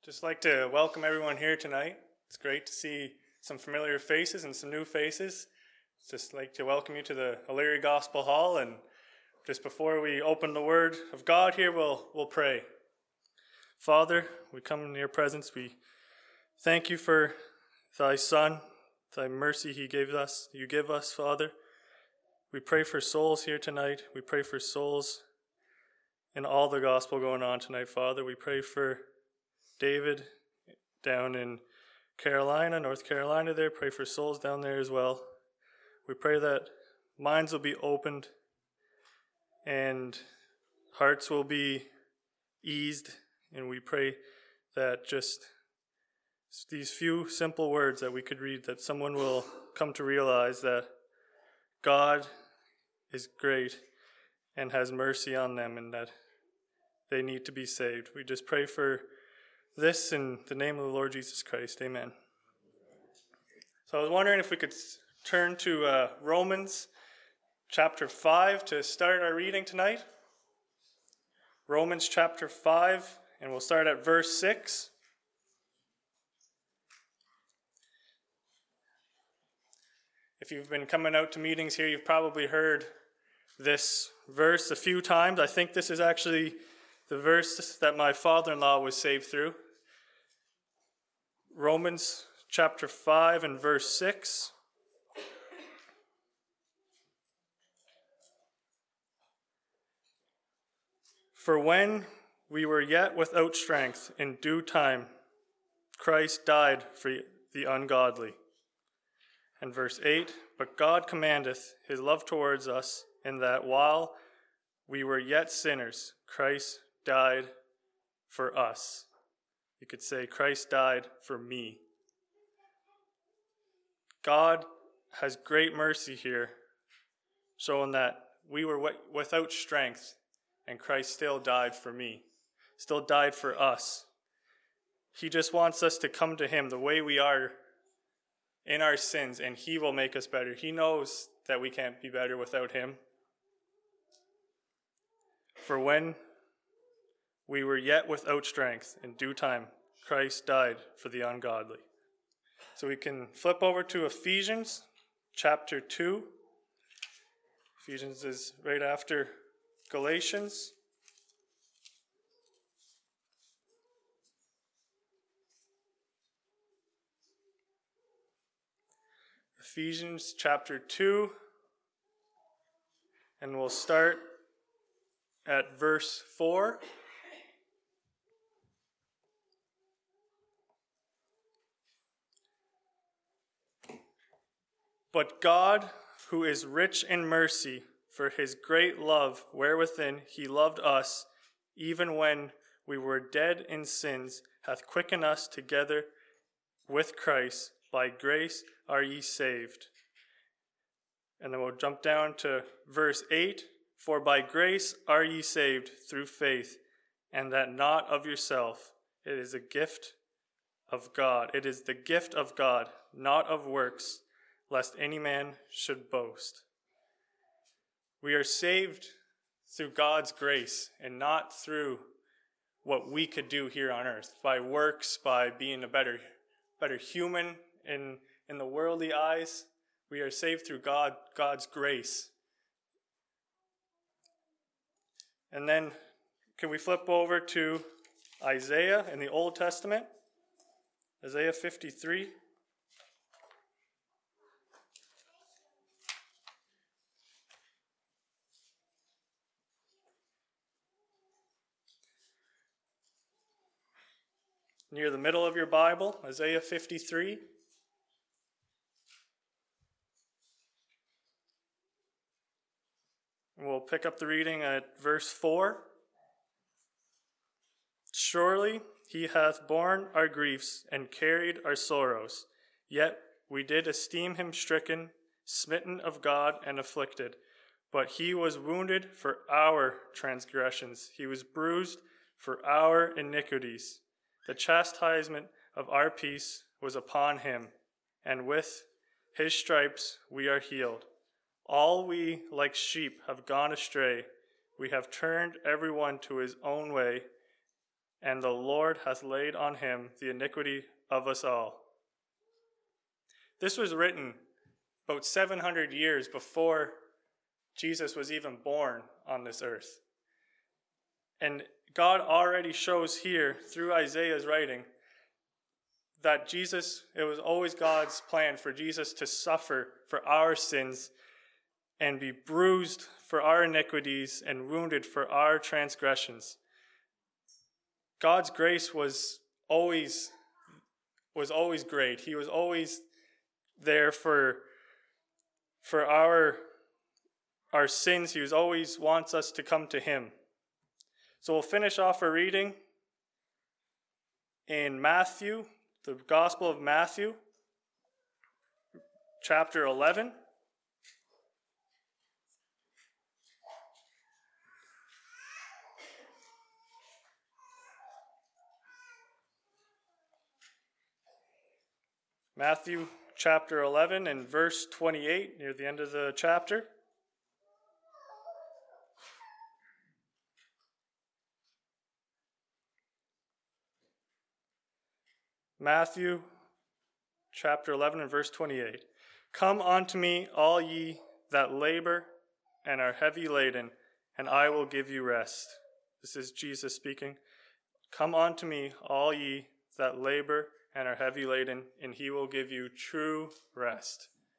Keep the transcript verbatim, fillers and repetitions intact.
Just like to welcome everyone here tonight. It's great to see some familiar faces and some new faces. Just like to welcome you to the O'Leary Gospel Hall. And just before we open the Word of God here, we'll we'll pray. Father, we come in your presence. We thank you for thy Son, thy mercy he gave us. You give us, Father. We pray for souls here tonight. We pray for souls in all the gospel going on tonight, Father. We pray for David down in Carolina, North Carolina there. Pray for souls down there as well. We pray that minds will be opened and hearts will be eased. And we pray that just these few simple words that we could read, that someone will come to realize that God is great and has mercy on them and that they need to be saved. We just pray for this in the name of the Lord Jesus Christ. Amen. So I was wondering if we could turn to uh, Romans chapter five to start our reading tonight. Romans chapter five, and we'll start at verse six. If you've been coming out to meetings here, you've probably heard this verse a few times. I think this is actually the verse that my father-in-law was saved through. Romans chapter five and verse six. For when we were yet without strength, in due time, Christ died for the ungodly. And verse eight, but God commandeth his love towards us, in that while we were yet sinners, Christ died for us. You could say, Christ died for me. God has great mercy here, showing that we were without strength, and Christ still died for me, still died for us. He just wants us to come to him the way we are in our sins, and he will make us better. He knows that we can't be better without him. For when we were yet without strength, in due time, Christ died for the ungodly. So we can flip over to Ephesians chapter two. Ephesians is right after Galatians. Ephesians chapter two, and we'll start at verse four. But God, who is rich in mercy, for his great love wherewithin he loved us, even when we were dead in sins, hath quickened us together with Christ. By grace are ye saved. And then we'll jump down to verse eight. For by grace are ye saved through faith, and that not of yourself. It is a gift of God. It is the gift of God, not of works, lest any man should boast. We are saved through God's grace and not through what we could do here on earth, by works, by being a better, better human in, in the worldly eyes. We are saved through God, God's grace. And then can we flip over to Isaiah in the Old Testament? Isaiah fifty-three. Near the middle of your Bible, Isaiah fifty-three. And we'll pick up the reading at verse four. Surely he hath borne our griefs and carried our sorrows, yet we did esteem him stricken, smitten of God, and afflicted. But he was wounded for our transgressions, he was bruised for our iniquities. The chastisement of our peace was upon him, and with his stripes we are healed. All we like sheep have gone astray. We have turned everyone to his own way, and the Lord hath laid on him the iniquity of us all. This was written about seven hundred years before Jesus was even born on this earth. And God already shows here, through Isaiah's writing, that Jesus, it was always God's plan for Jesus to suffer for our sins and be bruised for our iniquities and wounded for our transgressions. God's grace was always was always great. He was always there for for our our sins. He was always wants us to come to him. So we'll finish off our reading in Matthew, the Gospel of Matthew, chapter eleven. Matthew chapter eleven and verse twenty-eight, near the end of the chapter. Matthew chapter eleven and verse twenty-eight. Come unto me, all ye that labor and are heavy laden, and I will give you rest. This is Jesus speaking. Come unto me, all ye that labor and are heavy laden, and he will give you true rest.